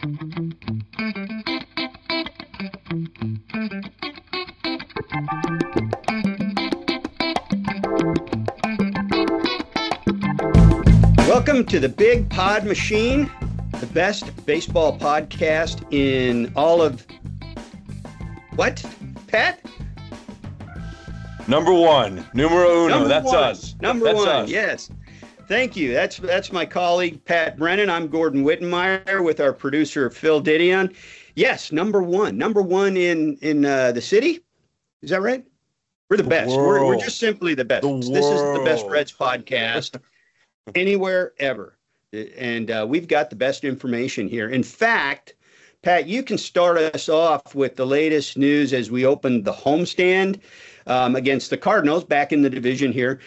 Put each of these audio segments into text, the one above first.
Welcome to the Big Pod Machine, the best baseball podcast in all of... What, Pat? Number one, numero uno. That's one. us. Number That's one, us. yes. Thank you. That's my colleague, Pat Brennan. I'm Gordon Wittenmeyer with our producer, Phil Didion. Yes, number one. Number one in the city. Is that right? We're the best. We're just simply the best. This is the Best Reds podcast anywhere, ever. And we've got the best information here. In fact, Pat, you can start us off with the latest news as we opened the homestand against the Cardinals back in the division here.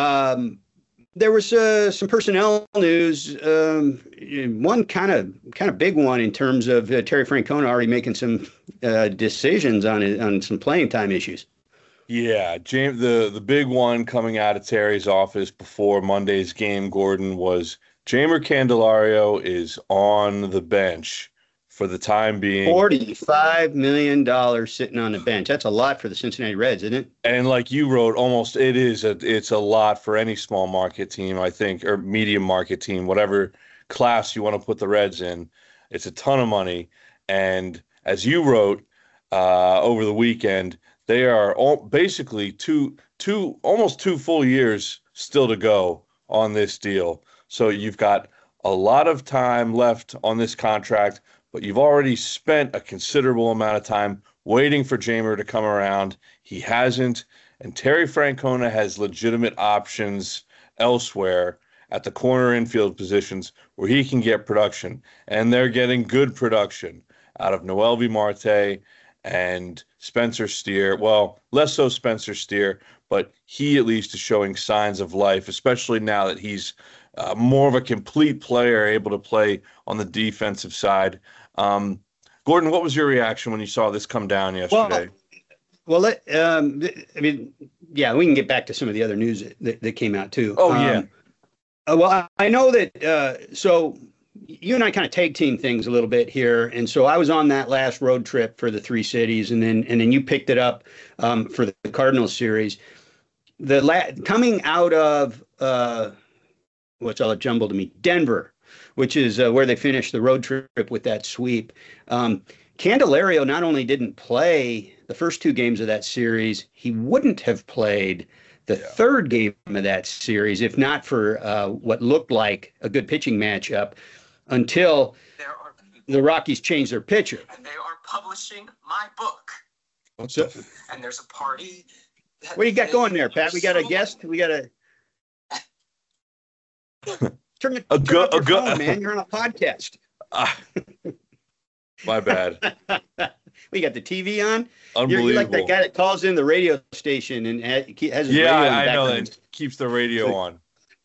There was some personnel news, one kind of big one in terms of Terry Francona already making some decisions on some playing time issues. Yeah, James, the big one coming out of Terry's office before Monday's game, Gordon, was Jeimer Candelario is on the bench for the time being. $45 million sitting on the bench. That's a lot for the Cincinnati Reds, isn't it? And like you wrote, it's a lot for any small market team, I think, or medium market team, whatever class you want to put the Reds in. It's a ton of money. And as you wrote over the weekend, they are basically almost two full years still to go on this deal. So you've got a lot of time left on this contract, but you've already spent a considerable amount of time waiting for Jeimer to come around. He hasn't, and Terry Francona has legitimate options elsewhere at the corner infield positions where he can get production, and they're getting good production out of Noelvi Marte and Spencer Steer. Well, less so Spencer Steer, but he at least is showing signs of life, especially now that he's more of a complete player, able to play on the defensive side. Gordon, what was your reaction when you saw this come down yesterday? Well, I mean, yeah, we can get back to some of the other news that came out too. Oh, yeah. Well, I know that, so you and I kind of tag team things a little bit here. And so I was on that last road trip for the three cities, and then you picked it up for the Cardinals series. Coming out of, what's all jumbled to me, Denver, which is where they finished the road trip with that sweep. Candelario not only didn't play the first two games of that series, he wouldn't have played the third game of that series if not for what looked like a good pitching matchup until the Rockies changed their pitcher. And they are publishing my book. And there's a party. What do you got going there, Pat? We got a guest? We got a... Turn off your phone, man. You're on a podcast. My bad. We got the TV on. Unbelievable. You're like that guy that calls in the radio station and has his radio in the I know background. that keeps the radio on.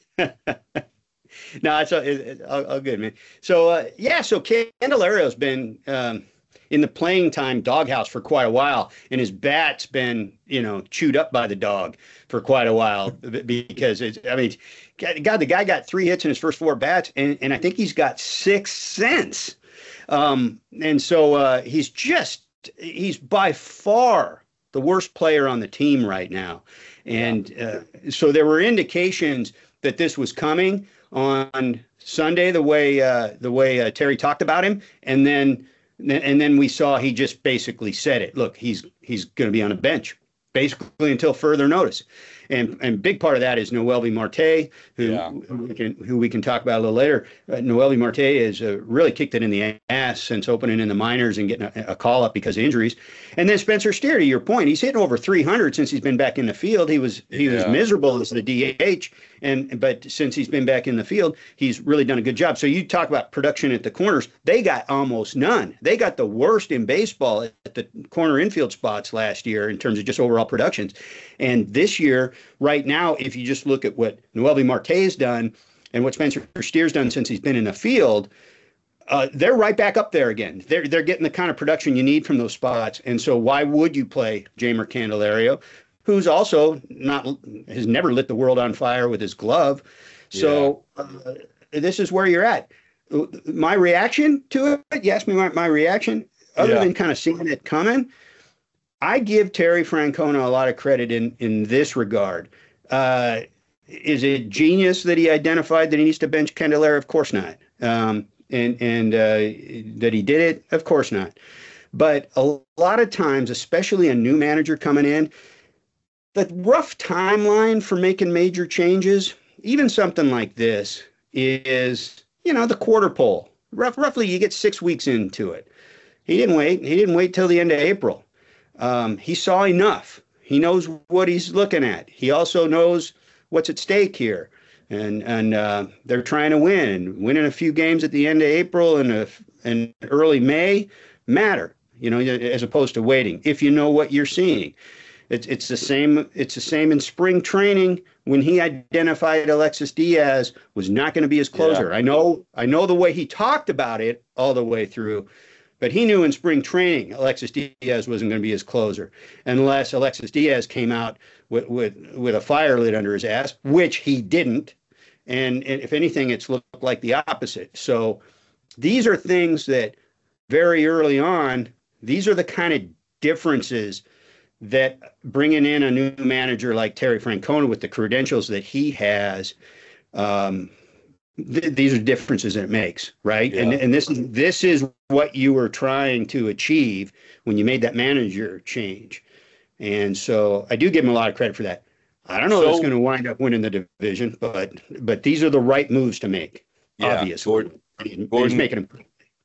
No, it's all good, man. So so Candelario's been in the playing time doghouse for quite a while, and his bat's been chewed up by the dog for quite a while because the guy got 3 hits in his first 4 bats, and I think he's got 6 since. And so he's by far the worst player on the team right now. And so there were indications that this was coming on Sunday, the way Terry talked about him. And then we saw he just basically said it. Look, he's going to be on a bench basically until further notice. And big part of that is Noelvi Marte, who we can talk about a little later. Noelvi Marte has really kicked it in the ass since opening in the minors and getting a call up because of injuries. And then Spencer Steer, to your point, he's hitting over 300 since he's been back in the field. He was miserable as the DH, but since he's been back in the field, he's really done a good job. So you talk about production at the corners. They got almost none. They got the worst in baseball at the corner infield spots last year in terms of just overall productions. And this year, right now, if you just look at what Noelvi Marte's done and what Spencer Steer's done since he's been in the field, they're right back up there again. They're getting the kind of production you need from those spots. And so why would you play Jeimer Candelario, who's also has never lit the world on fire with his glove? So this is where you're at. my reaction to it, you asked me my reaction, other than kind of seeing it coming, I give Terry Francona a lot of credit in this regard. Is it genius that he identified that he needs to bench Candelario? Of course not. And that he did it? Of course not. But a lot of times, especially a new manager coming in, the rough timeline for making major changes, even something like this, is, the quarter pole. Roughly, you get 6 weeks into it. He didn't wait. He didn't wait till the end of April. He saw enough. He knows what he's looking at. He also knows what's at stake here. And they're trying to win. Winning a few games at the end of April and early May matter, as opposed to waiting, if you know what you're seeing. It's the same. It's the same in spring training when he identified Alexis Diaz was not going to be his closer. Yeah. I know the way he talked about it all the way through, but he knew in spring training Alexis Diaz wasn't going to be his closer unless Alexis Diaz came out with a fire lit under his ass, which he didn't. And if anything, it's looked like the opposite. So these are things that very early on, these are the kind of differences that bringing in a new manager like Terry Francona with the credentials that he has, these are differences that it makes, right? Yeah. And this is what you were trying to achieve when you made that manager change. And so I do give him a lot of credit for that. I don't know if it's going to wind up winning the division, but these are the right moves to make, obviously. Gordon, he's making them.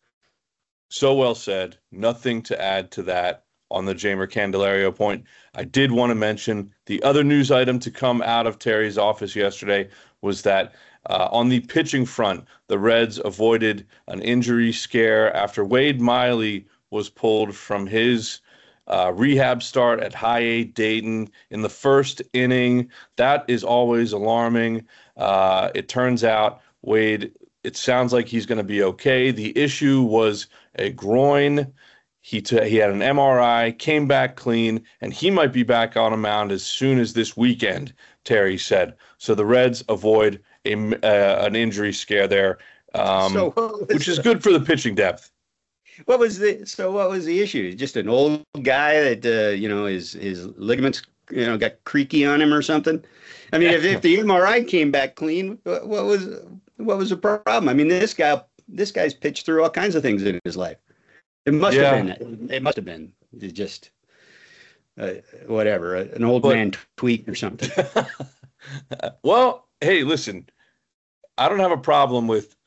So well said. Nothing to add to that on the Jeimer Candelario point. I did want to mention the other news item to come out of Terry's office yesterday was that on the pitching front, the Reds avoided an injury scare after Wade Miley was pulled from his rehab start at High A Dayton in the first inning. That is always alarming. It turns out Wade, it sounds like he's going to be okay. The issue was a groin. He had an MRI, came back clean, and he might be back on a mound as soon as this weekend, Terry said. So the Reds avoid an injury scare there, which is good for the pitching depth. What was the issue? Just an old guy that his ligaments got creaky on him or something? I mean, if the MRI came back clean, what was the problem? I mean, this guy's pitched through all kinds of things in his life. It must have been just whatever, an old man tweak or something. Well, hey, listen, I don't have a problem with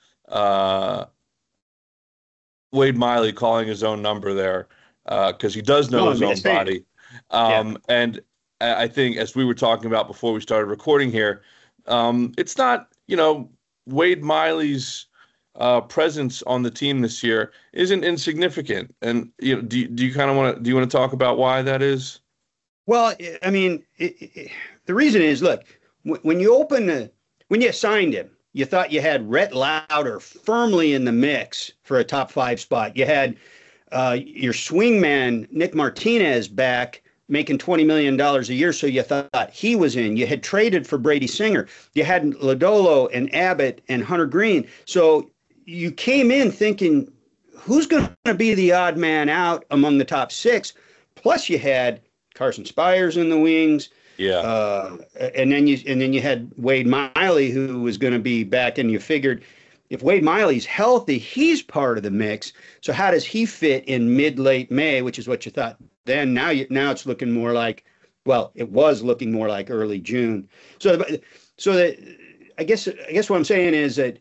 Wade Miley calling his own number there because he does know his own body. And I think, as we were talking about before we started recording here, it's not, Wade Miley's presence on the team this year isn't insignificant. And do you kind of want to talk about why that is? Well, I mean, the reason is, look, when you signed him, you thought you had Rhett Lauder firmly in the mix for a top 5 spot. You had your swingman Nick Martinez back making $20 million a year, so you thought he was in. You had traded for Brady Singer. You had Lodolo and Abbott and Hunter Green. So you came in thinking, who's going to be the odd man out among the top 6? Plus, you had Carson Spires in the wings. Yeah. And then you had Wade Miley, who was going to be back, and you figured if Wade Miley's healthy, he's part of the mix. So how does he fit in late May, which is what you thought then? Now it's looking more like, well, it was looking more like early June. So that I guess what I'm saying is that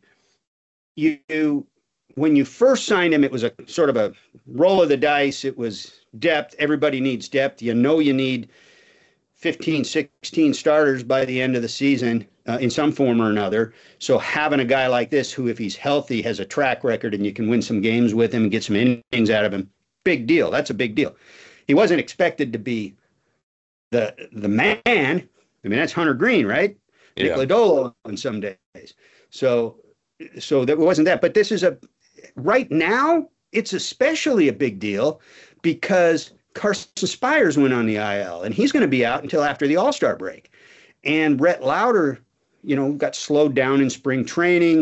when you first signed him, it was a sort of a roll of the dice. It was depth. Everybody needs depth. You need 15, 16 starters by the end of the season in some form or another. So having a guy like this who, if he's healthy, has a track record and you can win some games with him and get some innings out of him, big deal. That's a big deal. He wasn't expected to be the man. I mean, that's Hunter Green, right? Yeah. Nick Lodolo on some days. So that wasn't that. But this is right now, it's especially a big deal because Carson Spires went on the IL, and he's going to be out until after the All-Star break. And Rhett Lauder, got slowed down in spring training.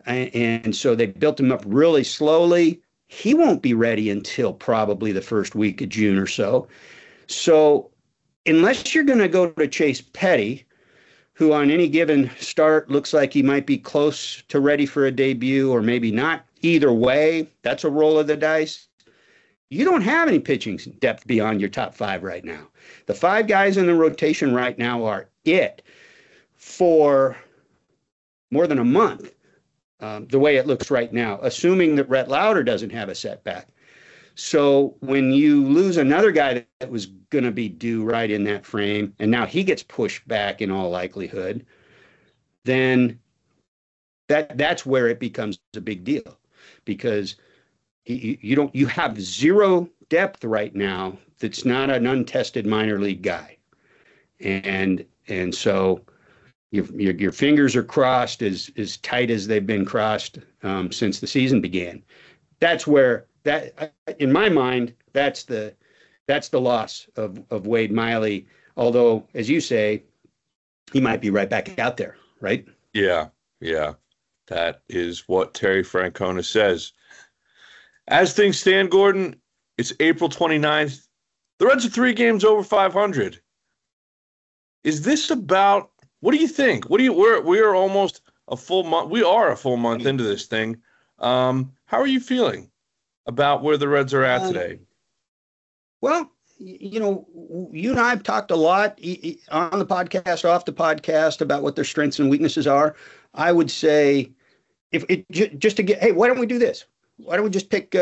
And so they built him up really slowly. He won't be ready until probably the first week of June or so. So unless you're going to go to Chase Petty, who on any given start looks like he might be close to ready for a debut or maybe not, either way, that's a roll of the dice. You don't have any pitching depth beyond your top five right now. The five guys in the rotation right now are it for more than a month, the way it looks right now, assuming that Rhett Lauder doesn't have a setback. So when you lose another guy that was going to be due right in that frame, and now he gets pushed back in all likelihood, then that's where it becomes a big deal, because you have zero depth right now that's not an untested minor league guy, and so your fingers are crossed as tight as they've been crossed since the season began. That's where in my mind, that's the loss of Wade Miley. Although, as you say, he might be right back out there, right? Yeah. That is what Terry Francona says. As things stand, Gordon, it's April 29th. The Reds are 3 games over 500. Is this about, what do you think? We are almost a full month. We are a full month into this thing. How are you feeling about where the Reds are at today? Well, you and I have talked a lot on the podcast, off the podcast, about what their strengths and weaknesses are. I would say, hey, why don't we do this? Why don't we just pick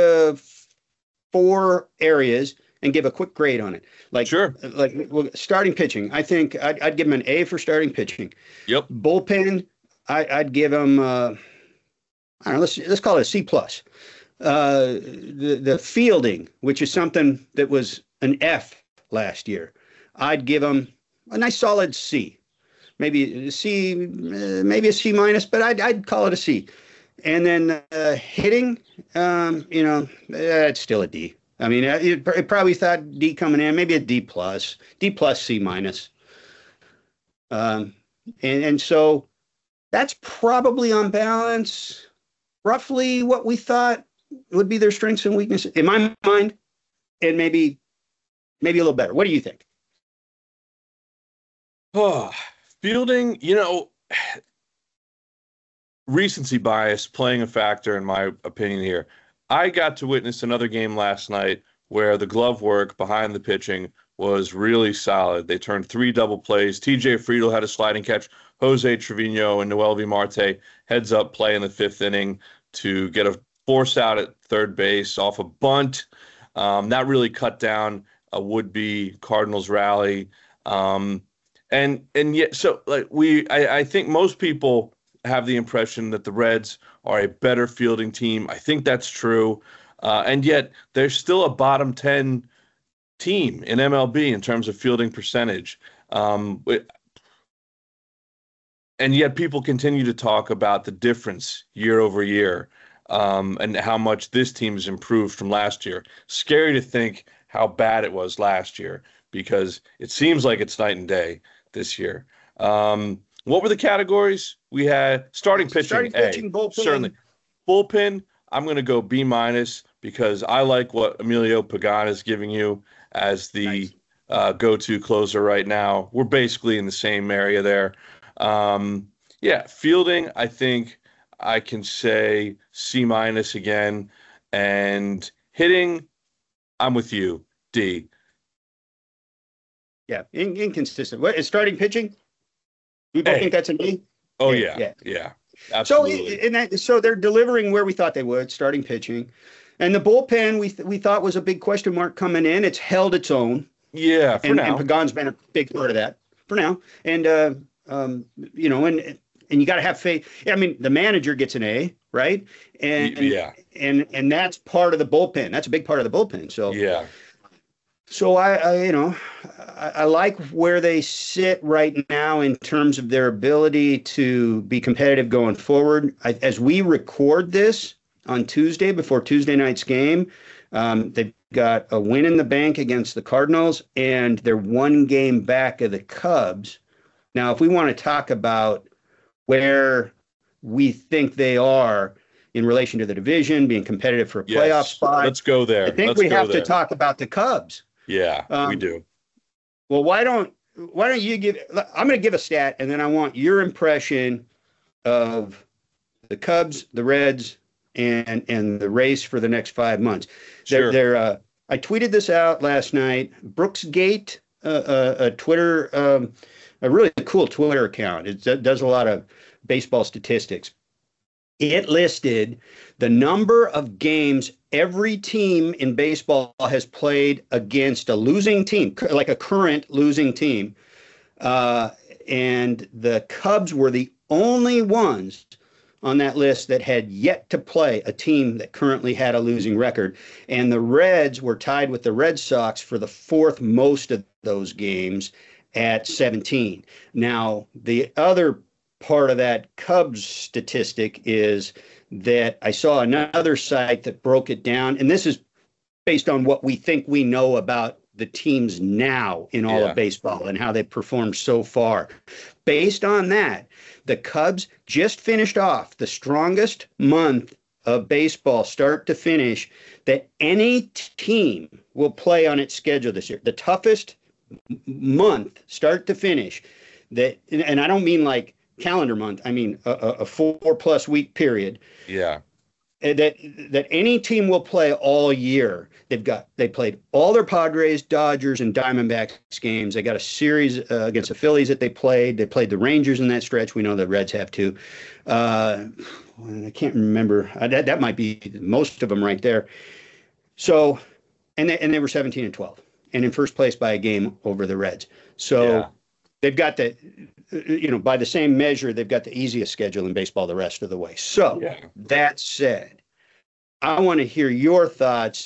4 areas and give a quick grade on it? Sure. Starting pitching, I think I'd give them an A for starting pitching. Yep. Bullpen, I'd give them, I don't know, let's call it a C+. The fielding, which is something that was an F last year, I'd give them a nice solid C, maybe a C, maybe a C minus, but I'd call it a C. And then hitting, it's still a D. I mean, it probably thought D coming in, maybe a D+, C minus. And so that's probably on balance, roughly what we thought would be their strengths and weaknesses in my mind, and maybe a little better. What do you think? Fielding, recency bias playing a factor in my opinion here. I got to witness another game last night where the glove work behind the pitching was really solid. They turned 3 double plays. TJ Friedel had a sliding catch. Jose Trevino and Noelvi Marte heads up play in the 5th inning to get a force out at third base off a bunt. That really cut down a would-be Cardinals rally. And yet, so I think most people have the impression that the Reds are a better fielding team. I think that's true. And yet they're still a bottom 10 team in MLB in terms of fielding percentage. And yet people continue to talk about the difference year over year, and how much this team has improved from last year. Scary to think how bad it was last year, because it seems like it's night and day this year. What were the categories? We had starting pitching, bullpen. Certainly. Bullpen, I'm going to go B- because I like what Emilio Pagan is giving you as the go-to closer right now. We're basically in the same area there. Fielding, I think I can say C- again. And hitting, I'm with you, D. Yeah, inconsistent. What is starting pitching? We both think that's an A? Oh, yeah. Absolutely. So they're delivering where we thought they would, starting pitching. And the bullpen, we thought was a big question mark coming in. It's held its own. Yeah, for now. And Pagan's been a big part of that for now. And, and you got to have faith. I mean, the manager gets an A, right? And that's part of the bullpen. That's a big part of the bullpen. So yeah. So I like where they sit right now in terms of their ability to be competitive going forward. As we record this on Tuesday before Tuesday night's game, they've got a win in the bank against the Cardinals, and they're 1 game back of the Cubs. Now, if we want to talk about where we think they are in relation to the division, being competitive for a playoff spot. Let's go there. I think we have to talk about the Cubs. Yeah, we do. Well, why don't you give? I'm going to give a stat, and then I want your impression of the Cubs, the Reds, and the race for the next 5 months. Sure. I tweeted this out last night. Brooksgate, a Twitter, a really cool Twitter account. It does a lot of baseball statistics. It listed the number of games every team in baseball has played against a losing team, like a current losing team. And the Cubs were the only ones on that list that had yet to play a team that currently had a losing record. And the Reds were tied with the Red Sox for the fourth most of those games at 17. Now, the other part of that Cubs statistic is that I saw another site that broke it down, and this is based on what we think we know about the teams now in all of baseball and how they performed so far. Based on that, the Cubs just finished off the strongest month of baseball, start to finish, that any team will play on its schedule this year. The toughest month, start to finish, that, and I don't mean like calendar month, I mean a 4+ week period. Yeah. That any team will play all year. They played all their Padres, Dodgers, and Diamondbacks games. They got a series against the Phillies that they played. They played the Rangers in that stretch. We know the Reds have too. I can't remember. That might be most of them right there. So, and they were 17-12, and in first place by a game over the Reds. So they've got by the same measure, they've got the easiest schedule in baseball the rest of the way. So that said, I want to hear your thoughts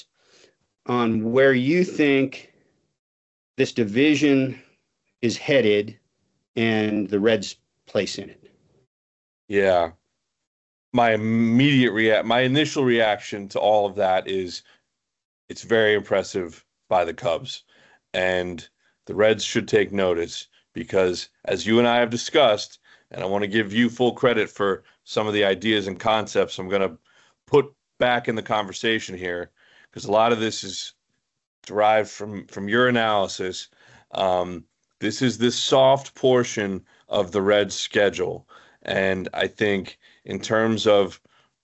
on where you think this division is headed and the Reds' place in it. Yeah. My initial reaction to all of that is it's very impressive by the Cubs, and the Reds should take notice. Because as you and I have discussed, and I want to give you full credit for some of the ideas and concepts I'm going to put back in the conversation here, because a lot of this is derived from your analysis. This is this soft portion of the Reds' schedule. And I think in terms of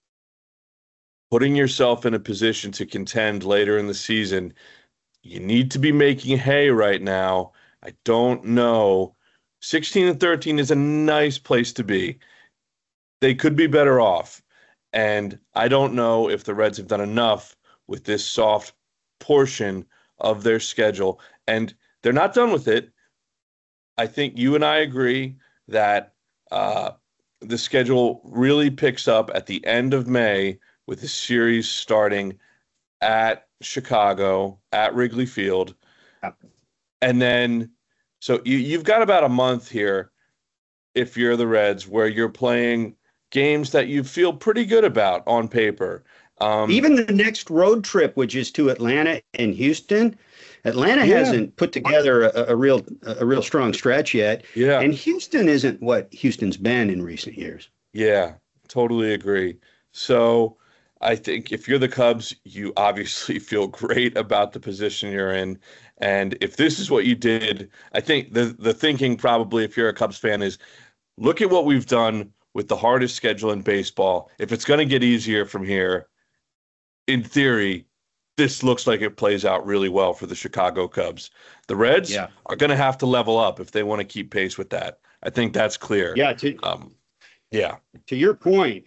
putting yourself in a position to contend later in the season, you need to be making hay right now. I don't know. 16-13 is a nice place to be. They could be better off. And I don't know if the Reds have done enough with this soft portion of their schedule. And they're not done with it. I think you and I agree that the schedule really picks up at the end of May with the series starting at Chicago, at Wrigley Field. And then, so you've got about a month here, if you're the Reds, where you're playing games that you feel pretty good about on paper. Even the next road trip, which is to Atlanta and Houston, Atlanta hasn't put together a real strong stretch yet. Yeah. And Houston isn't what Houston's been in recent years. Yeah, totally agree. So I think if you're the Cubs, you obviously feel great about the position you're in. And if this is what you did, I think the thinking probably, if you're a Cubs fan, is look at what we've done with the hardest schedule in baseball. If it's going to get easier from here, in theory, this looks like it plays out really well for the Chicago Cubs. The Reds are going to have to level up if they want to keep pace with that. I think that's clear. Yeah. To your point,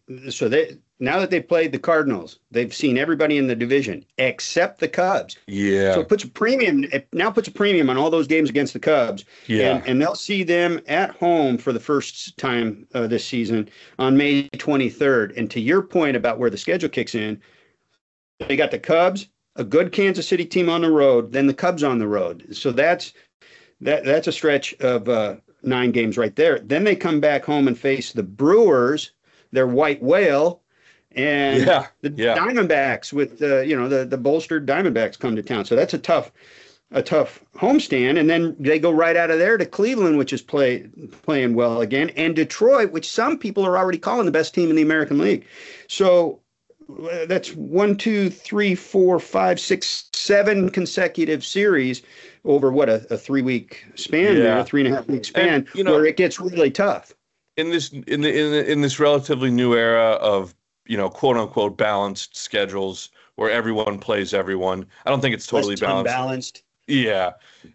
now that they've played the Cardinals, they've seen everybody in the division except the Cubs. Yeah. So it now puts a premium on all those games against the Cubs. Yeah. And they'll see them at home for the first time this season on May 23rd. And to your point about where the schedule kicks in, they got the Cubs, a good Kansas City team on the road, then the Cubs on the road. So that's a stretch of 9 games right there. Then they come back home and face the Brewers, their white whale, and the Diamondbacks with the bolstered Diamondbacks come to town. So that's a tough a tough homestand, and then they go right out of there to Cleveland, which is playing well again, and Detroit, which some people are already calling the best team in the American League. So that's 1, 2, 3, 4, 5, 6, 7 consecutive series over what a 3-week span there, a 3.5-week span, and, where it gets really tough. In this relatively new era of quote unquote balanced schedules where everyone plays everyone, I don't think it's totally balanced. Yeah.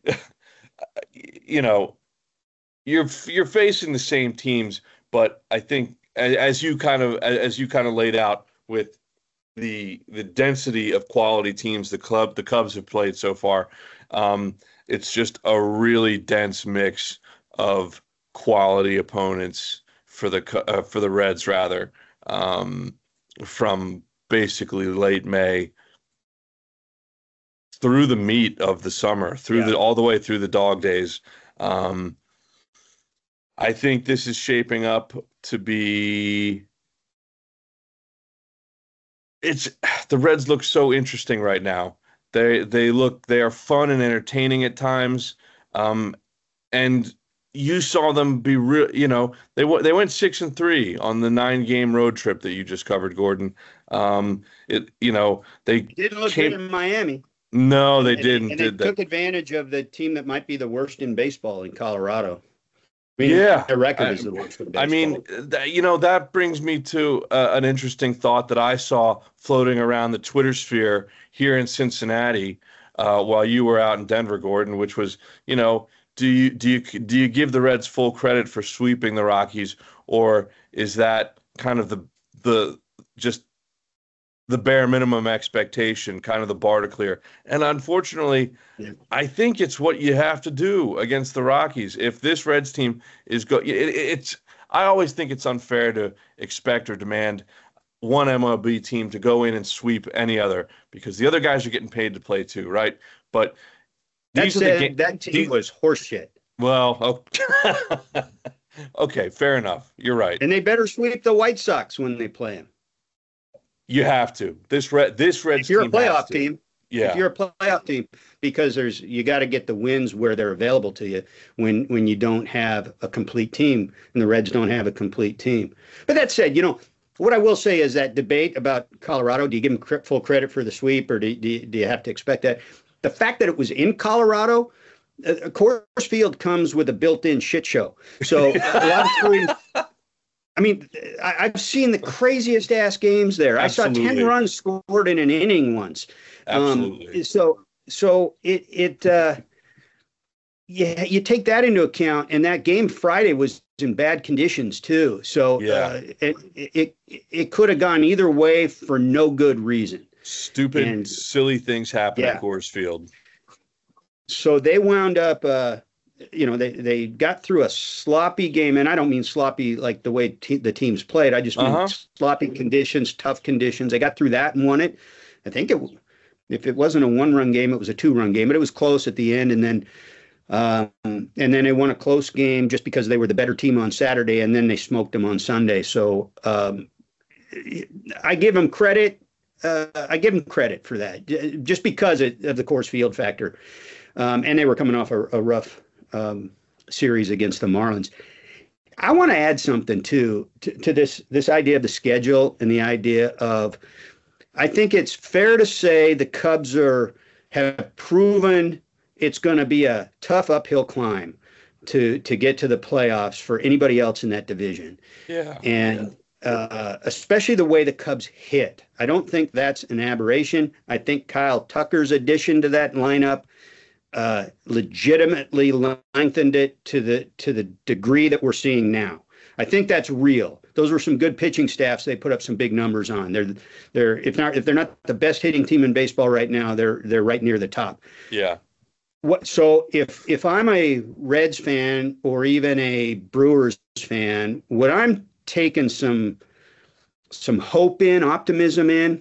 You're facing the same teams, but I think as you kind of laid out with the density of quality teams the Cubs have played so far, it's just a really dense mix of quality opponents for the Reds, rather, from basically late May through the meat of the summer, all the way through the dog days. I think this is shaping up to be. The Reds look so interesting right now. They are fun and entertaining at times, and you saw them be real. They went 6-3 on the 9-game road trip that you just covered, Gordon. They didn't look good in Miami. No, they didn't. And they took advantage of the team that might be the worst in baseball in Colorado. Their record is the worst in baseball. That brings me to an interesting thought that I saw floating around the Twitter sphere here in Cincinnati while you were out in Denver, Gordon, which was, do you give the Reds full credit for sweeping the Rockies, or is that kind of the bare minimum expectation, kind of the bar to clear? And unfortunately, I think it's what you have to do against the Rockies. If this Reds team is I always think it's unfair to expect or demand one MLB team to go in and sweep any other, because the other guys are getting paid to play too, right? But that team was horseshit. Well, okay, fair enough. You're right. And they better sweep the White Sox when they play them. You have to. This Reds if you're team a playoff team, yeah. If you're a playoff team, because you got to get the wins where they're available to you when you don't have a complete team, and the Reds don't have a complete team. But that said, what I will say is that debate about Colorado, do you give them full credit for the sweep, or do you have to expect that? The fact that it was in Colorado, Coors Field comes with a built-in shit show. So a lot of times, I've seen the craziest ass games there. Absolutely. I saw 10 runs scored in an inning once. Absolutely. You take that into account, and that game Friday was in bad conditions too. So it could have gone either way for no good reason. Stupid, silly things happen at Coors Field. So they wound up, they got through a sloppy game, and I don't mean sloppy like the way the teams played. I just mean sloppy conditions, tough conditions. They got through that and won it. I think if it wasn't a 1-run game, it was a 2-run game, but it was close at the end. And then they won a close game just because they were the better team on Saturday, and then they smoked them on Sunday. So I give them credit. I give them credit for that, just because of the Coors Field factor. And they were coming off a rough series against the Marlins. I want to add something to this idea of the schedule, and the idea of, I think it's fair to say the Cubs have proven it's going to be a tough uphill climb to get to the playoffs for anybody else in that division. Yeah. And especially the way the Cubs hit. I don't think that's an aberration. I think Kyle Tucker's addition to that lineup legitimately lengthened it to the degree that we're seeing now. I think that's real. Those were some good pitching staffs. They put up some big numbers on. They're if they're not the best hitting team in baseball right now, they're right near the top. Yeah. So if I'm a Reds fan or even a Brewers fan, what I'm taking some hope in, optimism in,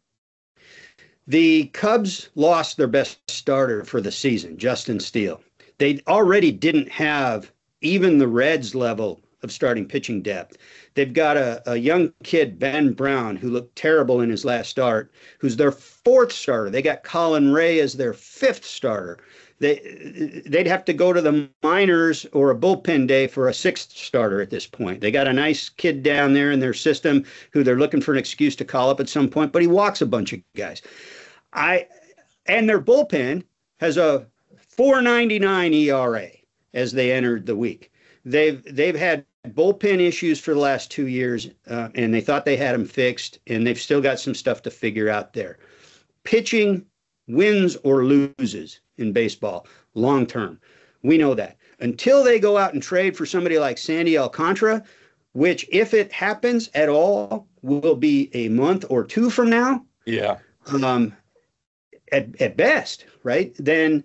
the Cubs lost their best starter for the season, Justin Steele. They already didn't have even the Reds level of starting pitching depth. They've got a young kid, Ben Brown, who looked terrible in his last start, who's their fourth starter. They got Colin Ray as their fifth starter. They'd have to go to the minors or a bullpen day for a sixth starter at this point. They got a nice kid down there in their system who they're looking for an excuse to call up at some point, but he walks a bunch of guys. And their bullpen has a 4.99 ERA as they entered the week. They've had bullpen issues for the last 2 years, and they thought they had them fixed, and they've still got some stuff to figure out there. Pitching wins or loses in baseball long term. We know that. Until they go out and trade for somebody like Sandy Alcantara, which, if it happens at all, will be a month or two from now. Yeah. At best, right? Then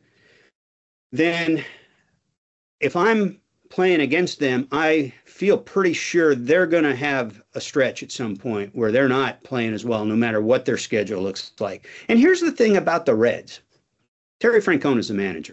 if I'm playing against them, I feel pretty sure they're going to have a stretch at some point where they're not playing as well, no matter what their schedule looks like. And here's the thing about the Reds. Terry Francona is the manager.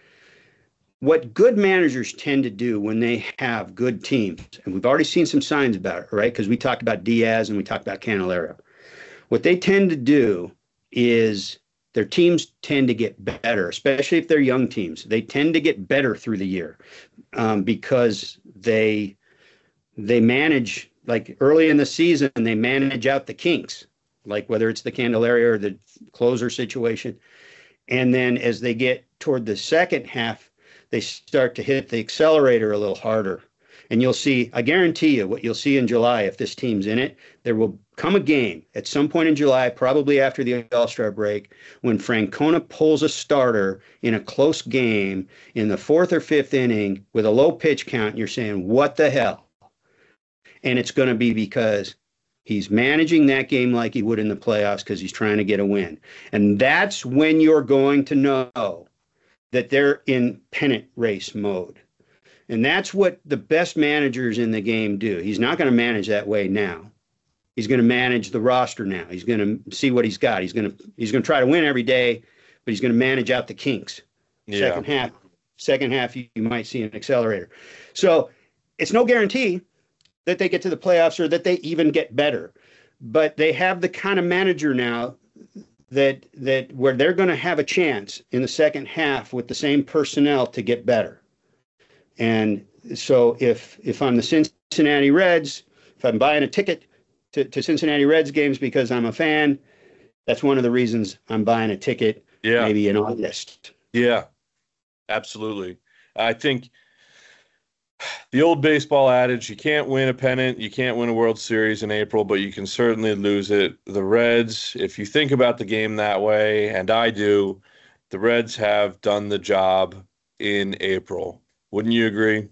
What good managers tend to do when they have good teams, and we've already seen some signs about it, right? Because we talked about Diaz and we talked about Candelario. What they tend to do is their teams tend to get better, especially if they're young teams. They tend to get better through the year because they manage, like early in the season, they manage out the kinks, like whether it's the Candelario or the closer situation. And then as they get toward the second half, they start to hit the accelerator a little harder. And you'll see, I guarantee you, what you'll see in July, if this team's in it, there will come a game at some point in July, probably after the All-Star break, when Francona pulls a starter in a close game in the fourth or fifth inning with a low pitch count, and you're saying, what the hell? And it's going to be because he's managing that game like he would in the playoffs because he's trying to get a win. And that's when you're going to know that they're in pennant race mode. And that's what the best managers in the game do. He's not going to manage that way now. He's going to manage the roster now. He's going to see what he's got. He's going to try to win every day, but he's going to manage out the kinks. Yeah. Second half, you might see an accelerator. So it's no guarantee that they get to the playoffs or that they even get better. But they have the kind of manager now that where they're going to have a chance in the second half with the same personnel to get better. And so if I'm the Cincinnati Reds, if I'm buying a ticket to Cincinnati Reds games because I'm a fan, that's one of the reasons I'm buying a ticket maybe in August. Yeah, absolutely. I think the old baseball adage, you can't win a pennant, you can't win a World Series in April, but you can certainly lose it. The Reds, if you think about the game that way, and I do, the Reds have done the job in April. Wouldn't you agree?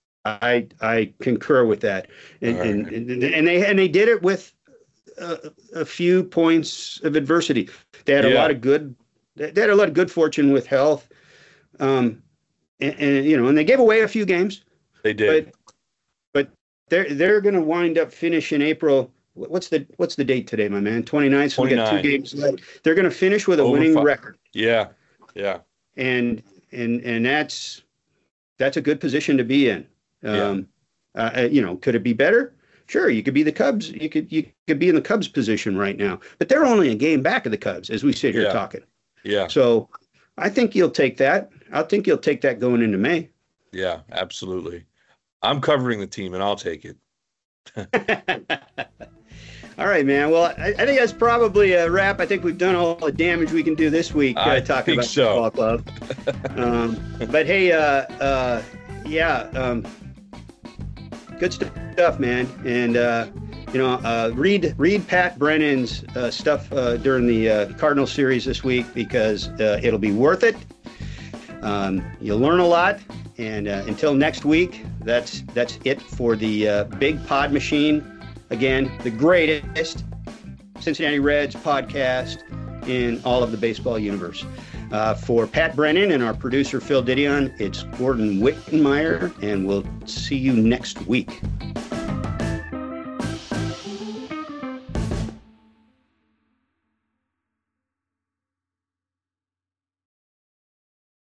I concur with that, and they did it with a few points of adversity. They had a lot of good. They had a lot of good fortune with health, and they gave away a few games. They did, but they're going to wind up finish in April. What's the date today, my man? 29th. So 29. We got 2 games left. They're going to finish with a winning record. Yeah. And that's a good position to be in. Could it be better? Sure, you could be the Cubs. You could be in the Cubs position right now, but they're only a game back of the Cubs as we sit here talking. Yeah. So I think you'll take that. I think you'll take that going into May. Yeah, absolutely. I'm covering the team, and I'll take it. All right, man. Well, I think that's probably a wrap. I think we've done all the damage we can do this week talking about the Ball Club. But hey, good stuff, man. And read Pat Brennan's stuff during the Cardinal series this week because it'll be worth it. You'll learn a lot. And until next week, that's it for the Big Pod Machine. Again, the greatest Cincinnati Reds podcast in all of the baseball universe. For Pat Brennan and our producer, Phil Didion, it's Gordon Wittenmeyer, and we'll see you next week.